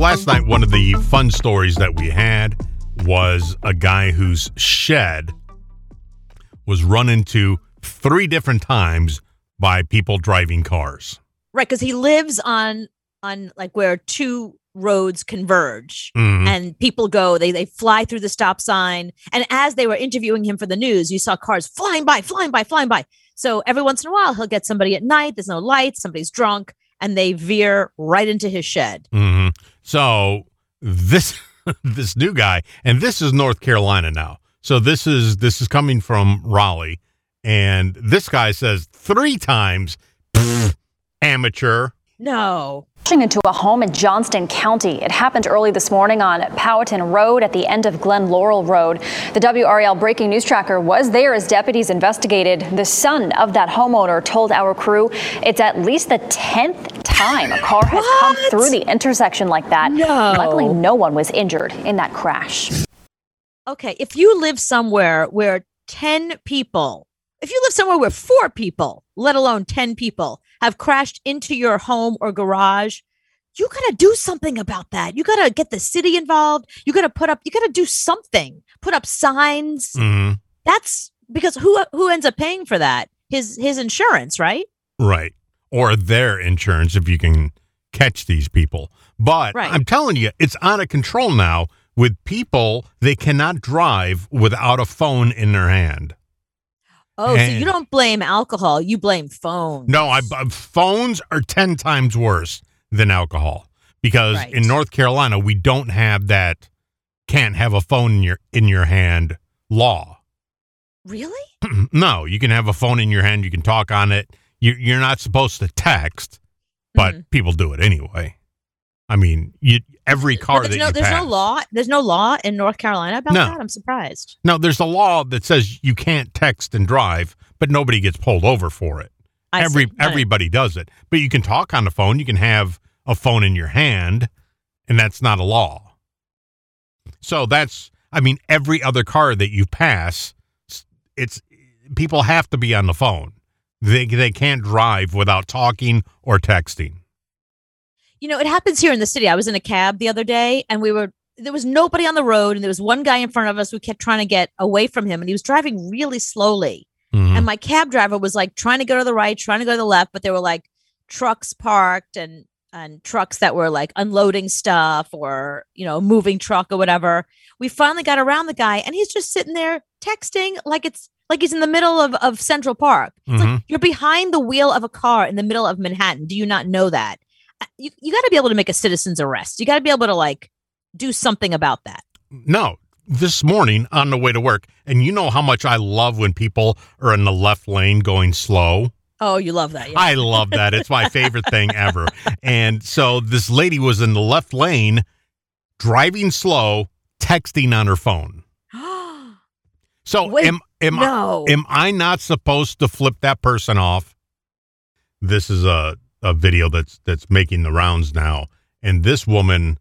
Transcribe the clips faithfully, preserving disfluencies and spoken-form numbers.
last night, one of the fun stories that we had was a guy whose shed was run into three different times by people driving cars. Right, because he lives on on like where two roads converge, Mhm. and people go, they they fly through the stop sign. And as they were interviewing him for the news, you saw cars flying by, flying by, flying by. So every once in a while, he'll get somebody at night. There's no lights. Somebody's drunk, and they veer right into his shed. hmm So this this new guy, and this is North Carolina now. So this is this is coming from Raleigh, and this guy says three times, "Pfft, amateur." No. Crashing into a home in Johnston County. It happened early this morning on Powhatan Road at the end of Glen Laurel Road. The W R L Breaking News Tracker was there as deputies investigated. The son of that homeowner told our crew it's at least the tenth time a car has What? come through the intersection like that. No. Luckily, no one was injured in that crash. Okay, if you live somewhere where ten people, if you live somewhere where four people, let alone ten people, have crashed into your home or garage, you got to do something about that. You got to get the city involved. You got to put up, you got to do something, put up signs. hmm That's because who who ends up paying for that? His his insurance, right? Right. Or their insurance if you can catch these people. But Right. I'm telling you, it's out of control now with people. They cannot drive without a phone in their hand. Oh, so And- you don't blame alcohol, you blame phones. No, I, I- phones are ten times worse than alcohol because Right. in North Carolina, we don't have that can't have a phone in your in your hand law. Really? No, you can have a phone in your hand. You can talk on it. You, you're not supposed to text, but Mhm. people do it anyway. I mean, you, every car But that there's no you there's pass. no law. There's no law in North Carolina about No. that. I'm surprised. No, there's a law that says you can't text and drive, but nobody gets pulled over for it. I Every see. Got it. everybody does it, but you can talk on the phone. You can have a phone in your hand, and that's not a law. So that's, I mean, every other car that you pass, it's people have to be on the phone. They they can't drive without talking or texting. You know, it happens here in the city. I was in a cab the other day, and we were there was nobody on the road, and there was one guy in front of us. We kept trying to get away from him, and he was driving really slowly. Mhm. And my cab driver was like trying to go to the right, trying to go to the left, but there were like trucks parked and and trucks that were like unloading stuff or, you know, a moving truck or whatever. We finally got around the guy, and he's just sitting there texting like it's like he's in the middle of, of Central Park. It's Mhm. like you're behind the wheel of a car in the middle of Manhattan. Do you not know that? You you got to be able to make a citizen's arrest. You got to be able to like do something about that. No, this morning on the way to work, and you know how much I love when people are in the left lane going slow. Oh, you love that. Yeah. I love that. It's my favorite thing ever. And so this lady was in the left lane, driving slow, texting on her phone. So Wait, am am no. I, am I not supposed to flip that person off? This is a, a video that's that's making the rounds now, and this woman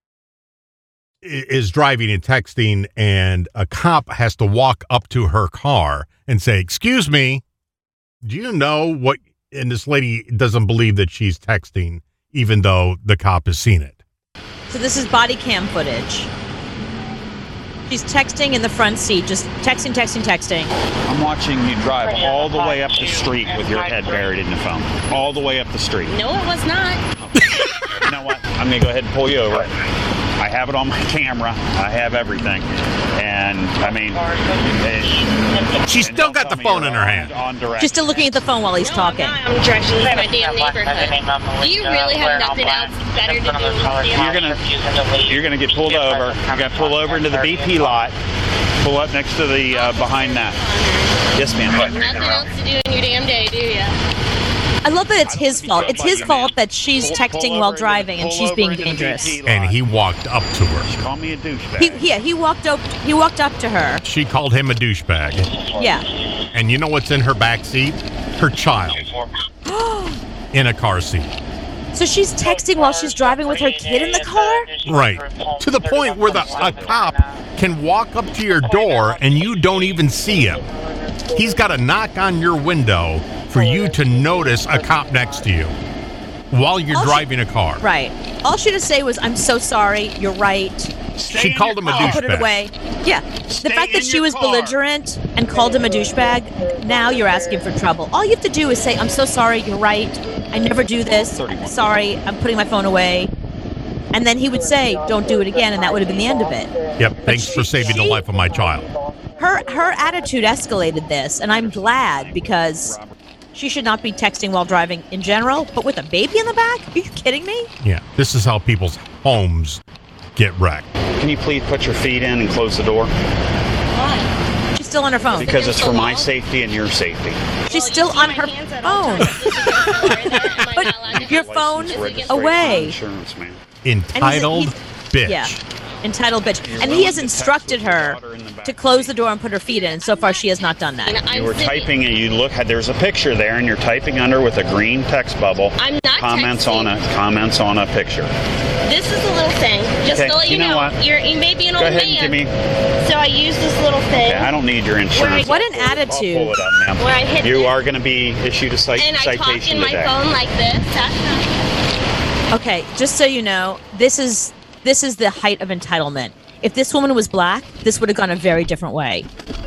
i- is driving and texting, and a cop has to walk up to her car and say, "Excuse me, do you know what?" And this lady doesn't believe that she's texting, even though the cop has seen it. So this is body cam footage. She's texting in the front seat, just texting, texting, texting. I'm watching you drive all the way up the street with your head buried in the phone. All the way up the street. No, it was not. You know what? I'm going to go ahead and pull you over. I have it on my camera. I have everything. And, I mean... it- She's and still don't got tell the me phone you're in her on- hand. On direct. She's still looking at the phone while he's No, talking. I'm not. I'm directions to my damn neighborhood. Do you really have nothing else better to do with the You're gonna, you're gonna get pulled over. You're gonna pull over into the B P lot. Pull up next to the uh, behind that. Yes, ma'am. Nothing else to do in your damn day, do ya? I love that it's his fault. It's his fault that she's Pull- texting pull while over into- driving and pull she's over being into the B P dangerous. lot. And he walked up to her. Call me a douchebag. He yeah, he walked up he walked up to her. She called him a douchebag. Yeah. And you know what's in her back seat? Her child in a car seat. So she's texting while she's driving with her kid in the car? Right. To the point where the a cop can walk up to your door and you don't even see him. He's got to knock on your window for you to notice a cop next to you while you're All she- driving a car. Right. All she had to say was, "I'm so sorry. You're right." Stay she called him a douchebag. Put it away. Yeah. Stay the fact that she was car. belligerent and called him a douchebag, now you're asking for trouble. All you have to do is say, "I'm so sorry. You're right. I never do this. Sorry. I'm putting my phone away." And then he would say, "Don't do it again," and that would have been the end of it. Yep. Thanks she, for saving she, the life of my child. Her her attitude escalated this, and I'm glad because she should not be texting while driving in general, but with a baby in the back? Are you kidding me? Yeah. This is how people's homes get wrecked. Can you please put your feet in and close the door? Why? She's still on her phone. Because it's for my safety and your safety. She's still on her phone. But your phone away. Entitled bitch. Yeah. Entitled bitch. And he has instructed her to close the door and put her feet in. And so far, she has not done that. You were typing and you look, there's a picture there, and you're typing under with a green text bubble. I'm not comments texting. on a comments on a picture. This is a little thing. Just okay. to let you, you know, know, what? you're you may be an Go old ahead man. And give me. So I use this little thing. Okay, I don't need your insurance. What an attitude. I'll pull it up, ma'am. Where I hit you this. are going to be issued a cite- and citation I talk in my today. phone like this. That's not. Okay, just so you know, this is this is the height of entitlement. If this woman was black, this would have gone a very different way.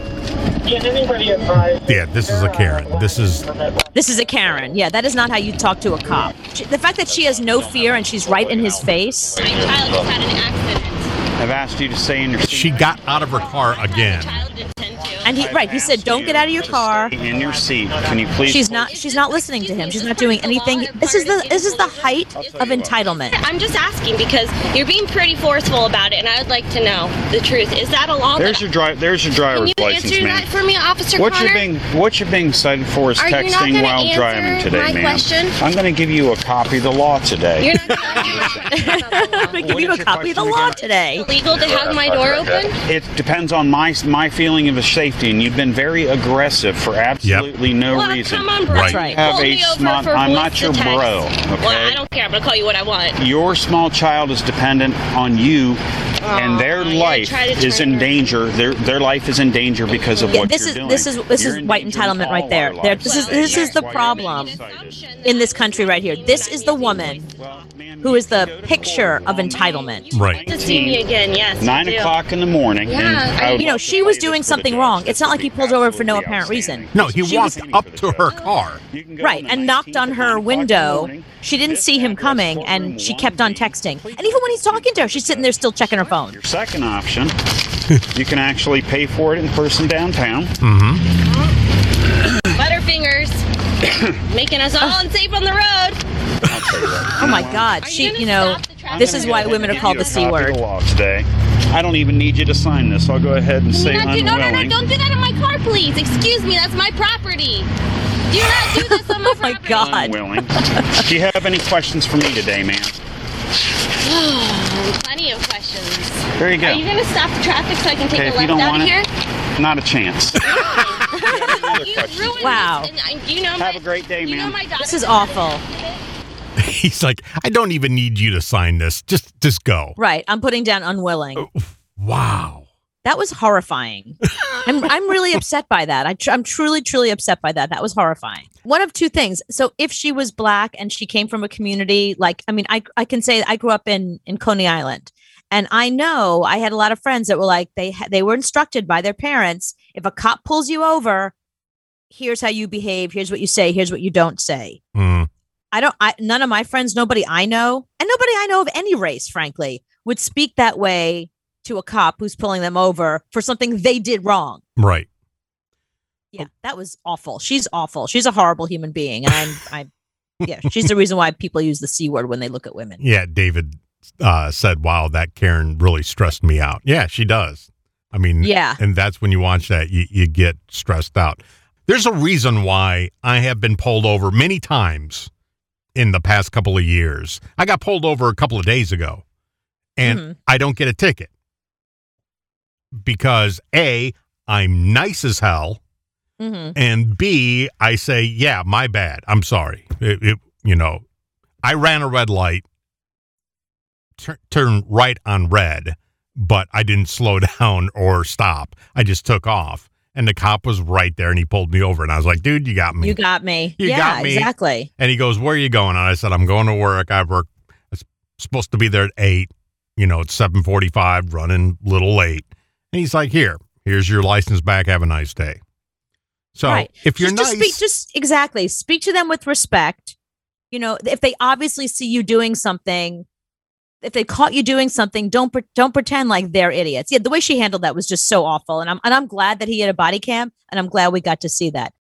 Yeah, this is a Karen. This is This is a Karen. Yeah, that is not how you talk to a cop. She, the fact that she has no fear and she's right in his face. My child just had an accident. I've asked you to stay in your seat. She got out of her car again. And he right, he said, "Don't get out of your car." In your seat. Can you please? She's not. She's not listening to him. She's not doing anything. This is the. This is the height of entitlement. I'm just asking because you're being pretty forceful about it, and I would like to know the truth. Is that a law? There's your drive. There's your driver's Can you license, answer ma'am. that for me, Officer What Connor? you're being what you're being cited for is Are you not texting gonna while answer driving today, my ma'am. question? I'm going to give you a copy of the law today. You're not I'm gonna give you a copy of the law today. legal to have my door open? It depends on my my feeling of safety, and you've been very aggressive for absolutely no well, reason. come on, bro. Right. Right. Have Pull a me over smart, for I'm voice not your to text. bro, okay? Well, I don't care. I'm going to call you what I want. Your small child is dependent on you, and their yeah, life try to is train in her. danger. Their their life is in danger because of Yeah, what this you're is doing. this is this You're is in white danger entitlement all right there. our There. lives. This is this is the That's why you're problem being cited. in this country right here. This is the woman Well, ma'am, who you is the can go to picture court of on entitlement. Right. To see me again, yes. Nine I do. o'clock in the morning. Yeah, and I would You know, love she to was tell you doing this for the something judge. wrong. It's not like he pulled her over for no Absolutely apparent reason. outstanding. No, he She walked was- up to her car. You can go Right, on and the knocked on nineteenth her at nine o'clock in the window. morning. She didn't This see him address, coming, courtroom and she one kept on B. texting. And even when he's talking to her, she's sitting there still checking her phone. Your second option, you can actually pay for it in person downtown. Butterfingers. Making us all unsafe on the road. Oh my God, Are you she, gonna you know, stop the traffic? this is why women are called the C word. Law today. I don't even need you to sign this. I'll go ahead and Can say you not do, no, no, no, unwilling. don't do that in my car, please. Excuse me, that's my property. Do not do this on my Oh my property. God. Unwilling. Do you have any questions for me today, ma'am? Plenty of questions. There you go. Are you going to stop the traffic so I can take Okay, a if you left don't out want of it, here? Not a chance. You questions? ruined Wow. this, and I- you know Have my- a great day, you know ma'am. my daughter- This is awful. He's like, I don't even need you to sign this. Just just go. Right, I'm putting down unwilling. Wow. That was horrifying. I'm I'm really upset by that. I tr- I'm truly truly upset by that. That was horrifying. One of two things. So if she was black and she came from a community like, I mean, I I can say I grew up in in Coney Island, and I know I had a lot of friends that were like they ha- they were instructed by their parents, if a cop pulls you over, here's how you behave, here's what you say, here's what you don't say. Mm. I don't, I, none of my friends, nobody I know, and nobody I know of any race, frankly, would speak that way to a cop who's pulling them over for something they did wrong. Right. Yeah, that was awful. She's awful. She's a horrible human being. And I'm, I, yeah, she's the reason why people use the C word when they look at women. Yeah, David uh, said, wow, that Karen really stressed me out. Yeah, she does. I mean, Yeah. And that's when you watch that, you, you get stressed out. There's a reason why I have been pulled over many times in the past couple of years. I got pulled over a couple of days ago, and Mhm. I don't get a ticket because A, I'm nice as hell, Mm-hmm. and B, I say, yeah, my bad. I'm sorry. It, it, you know, I ran a red light, tur- turned right on red, but I didn't slow down or stop. I just took off. And the cop was right there, and he pulled me over. And I was like, dude, you got me. You got me. You yeah, got me. exactly. And he goes, where are you going? And I said, I'm going to work. I work supposed to be there at eight. You know, it's seven forty-five, running a little late. And he's like, here, here's your license back. Have a nice day. So right. if you're just, nice. Just, speak, just exactly. Speak to them with respect. You know, if they obviously see you doing something, if they caught you doing something, don't pre- don't pretend like they're idiots. Yeah, the way she handled that was just so awful. And I'm and I'm glad that he had a body cam, and I'm glad we got to see that.